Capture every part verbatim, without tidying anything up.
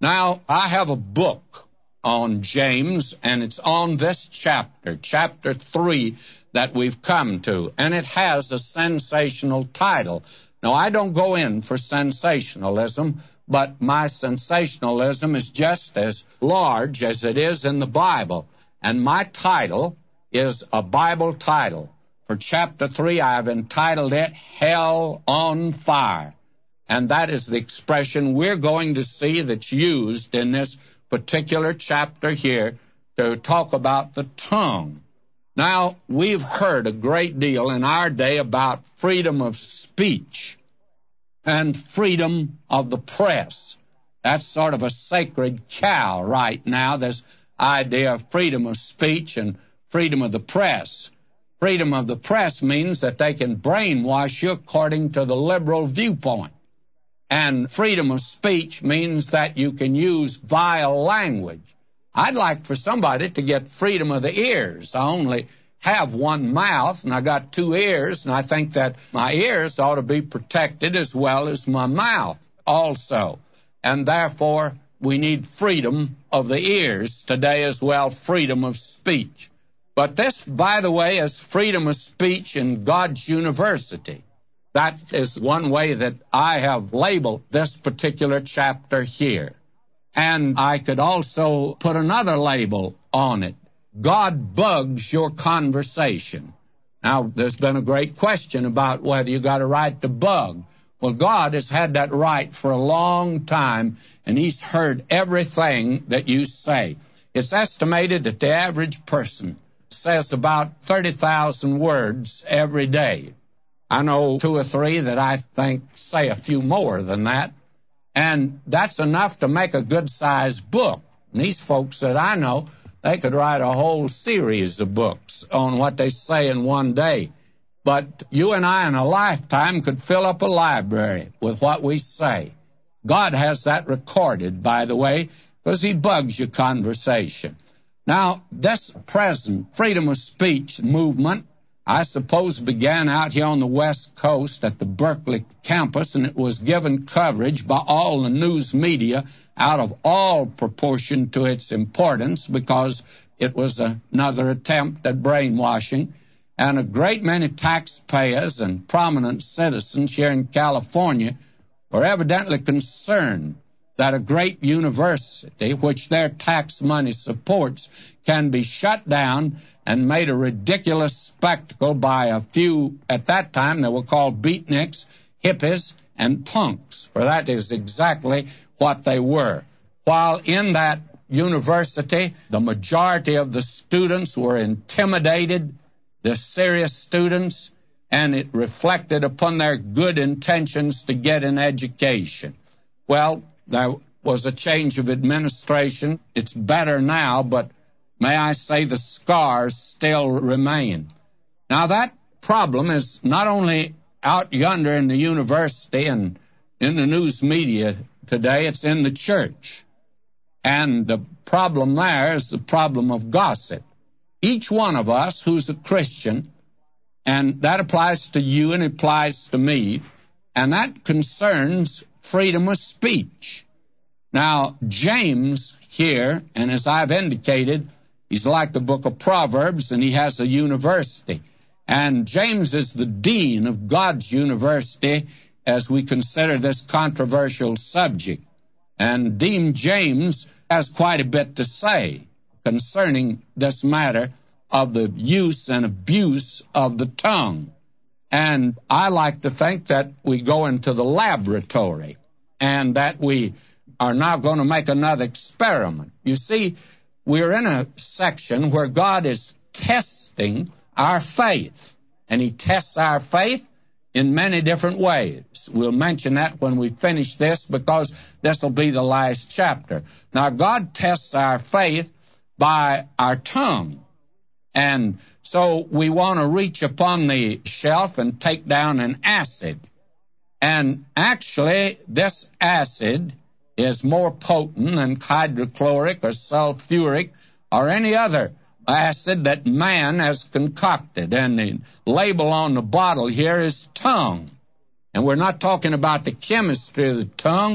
Now, I have a book on James, and it's on this chapter, chapter three, that we've come to, and it has a sensational title. Now, I don't go in for sensationalism, but my sensationalism is just as large as it is in the Bible, and my title is a Bible title. For chapter three, I have entitled it, Hell on Fire. And that is the expression we're going to see that's used in this particular chapter here to talk about the tongue. Now, we've heard a great deal in our day about freedom of speech and freedom of the press. That's sort of a sacred cow right now, this idea of freedom of speech and freedom of the press. Freedom of the press means that they can brainwash you according to the liberal viewpoint. And freedom of speech means that you can use vile language. I'd like for somebody to get freedom of the ears. I only have one mouth, and I got two ears, and I think that my ears ought to be protected as well as my mouth also. And therefore, we need freedom of the ears today as well, freedom of speech. But this, by the way, is freedom of speech in God's university. That is one way that I have labeled this particular chapter here. And I could also put another label on it. God bugs your conversation. Now, there's been a great question about whether you got a right to bug. Well, God has had that right for a long time, and He's heard everything that you say. It's estimated that the average person says about thirty thousand words every day. I know two or three that I think say a few more than that, and that's enough to make a good-sized book. And these folks that I know, they could write a whole series of books on what they say in one day. But you and I in a lifetime could fill up a library with what we say. God has that recorded, by the way, because He bugs your conversation. Now, this present freedom of speech movement, I suppose, began out here on the West Coast at the Berkeley campus, and it was given coverage by all the news media out of all proportion to its importance, because it was another attempt at brainwashing. And a great many taxpayers and prominent citizens here in California were evidently concerned that a great university, which their tax money supports, can be shut down and made a ridiculous spectacle by a few, at that time, they were called beatniks, hippies, and punks, for that is exactly what they were. While in that university, the majority of the students were intimidated, the serious students, and it reflected upon their good intentions to get an education. Well, there was a change of administration. It's better now, but may I say the scars still remain. Now, that problem is not only out yonder in the university and in the news media today, it's in the church. And the problem there is the problem of gossip. Each one of us who's a Christian, and that applies to you and it applies to me, and that concerns freedom of speech. Now, James here, and as I've indicated, he's like the book of Proverbs, and he has a university. And James is the dean of God's university as we consider this controversial subject. And Dean James has quite a bit to say concerning this matter of the use and abuse of the tongue. And I like to think that we go into the laboratory and that we are now going to make another experiment. You see, we're in a section where God is testing our faith, and He tests our faith in many different ways. We'll mention that when we finish this, because this will be the last chapter. Now, God tests our faith by our tongue. And so we want to reach upon the shelf and take down an acid. And actually, this acid is more potent than hydrochloric or sulfuric or any other acid that man has concocted. And the label on the bottle here is tongue. And we're not talking about the chemistry of the tongue,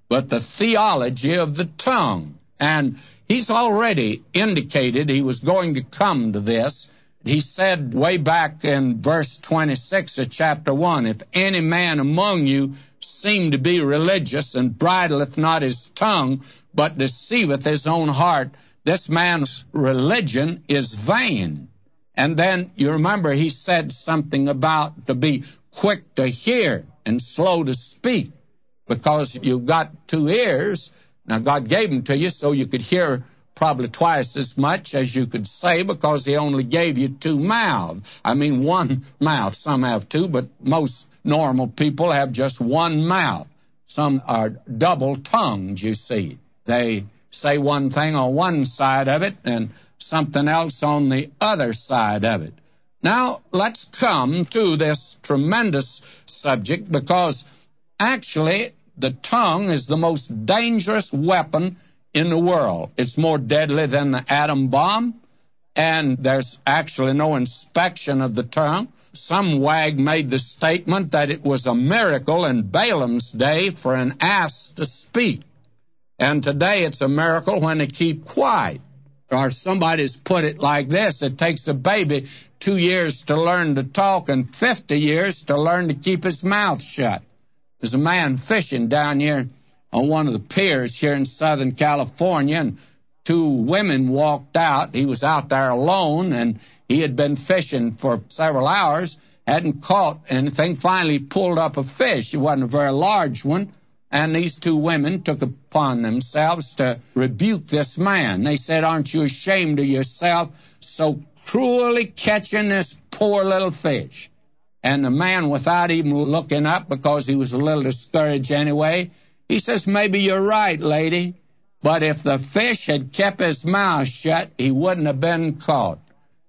but the theology of the tongue. And he's already indicated he was going to come to this. He said way back in verse twenty-six of chapter one, if any man among you seem to be religious and bridleth not his tongue, but deceiveth his own heart, this man's religion is vain. And then you remember he said something about to be quick to hear and slow to speak, because you've got two ears. Now, God gave them to you so you could hear probably twice as much as you could say, because he only gave you two mouths. I mean, one mouth. Some have two, but most normal people have just one mouth. Some are double-tongued, you see. They say one thing on one side of it and something else on the other side of it. Now, let's come to this tremendous subject, because actually the tongue is the most dangerous weapon in the world. It's more deadly than the atom bomb, and there's actually no inspection of the tongue. Some wag made the statement that it was a miracle in Balaam's day for an ass to speak. And today it's a miracle when they keep quiet. Or somebody's put it like this: it takes a baby two years to learn to talk and fifty years to learn to keep his mouth shut. There's a man fishing down here on one of the piers here in Southern California, and two women walked out. He was out there alone, and he had been fishing for several hours, hadn't caught anything, finally pulled up a fish. It wasn't a very large one, and these two women took upon themselves to rebuke this man. They said, "Aren't you ashamed of yourself, so cruelly catching this poor little fish?" And the man, without even looking up, because he was a little discouraged anyway, he says, "Maybe you're right, lady, but if the fish had kept his mouth shut, he wouldn't have been caught."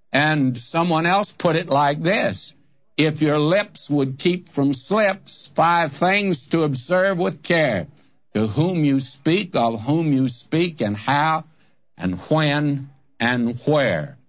And someone else put it like this: if your lips would keep from slips, five things to observe with care: to whom you speak, of whom you speak, and how, and when, and where.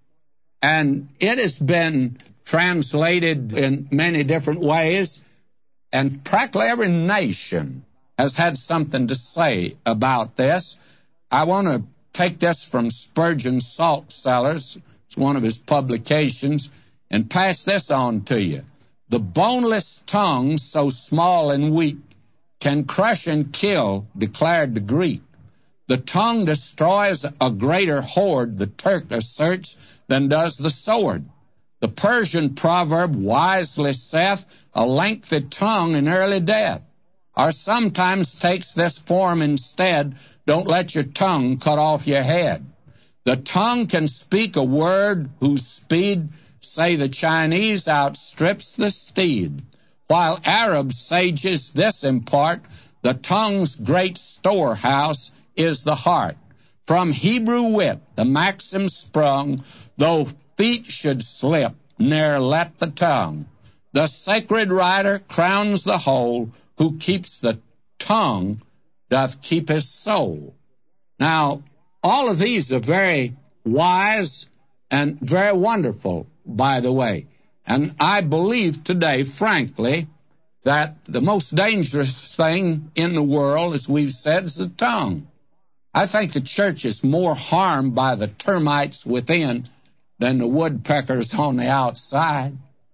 And it has been translated in many different ways, and practically every nation has had something to say about this. I want to take this from Spurgeon Salt Cellars. It's one of his publications, and pass this on to you. The boneless tongue, so small and weak, can crush and kill, declared the Greek. The tongue destroys a greater horde, the Turk asserts, than does the sword. The Persian proverb wisely saith, a lengthy tongue in early death, or sometimes takes this form instead, don't let your tongue cut off your head. The tongue can speak a word whose speed, say the Chinese, outstrips the steed. While Arab sages this impart, the tongue's great storehouse is the heart. From Hebrew wit the maxim sprung, though feet should slip, ne'er let the tongue. The sacred writer crowns the whole, who keeps the tongue doth keep his soul. Now, all of these are very wise and very wonderful, by the way. And I believe today, frankly, that the most dangerous thing in the world, as we've said, is the tongue. I think the church is more harmed by the termites within than the woodpeckers on the outside.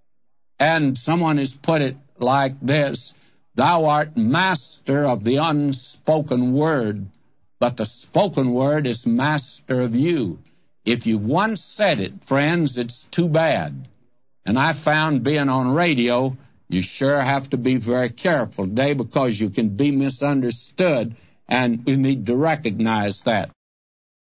And someone has put it like this: thou art master of the unspoken word, but the spoken word is master of you. If you've once said it, friends, it's too bad. And I found, being on radio, you sure have to be very careful today, because you can be misunderstood, and you need to recognize that.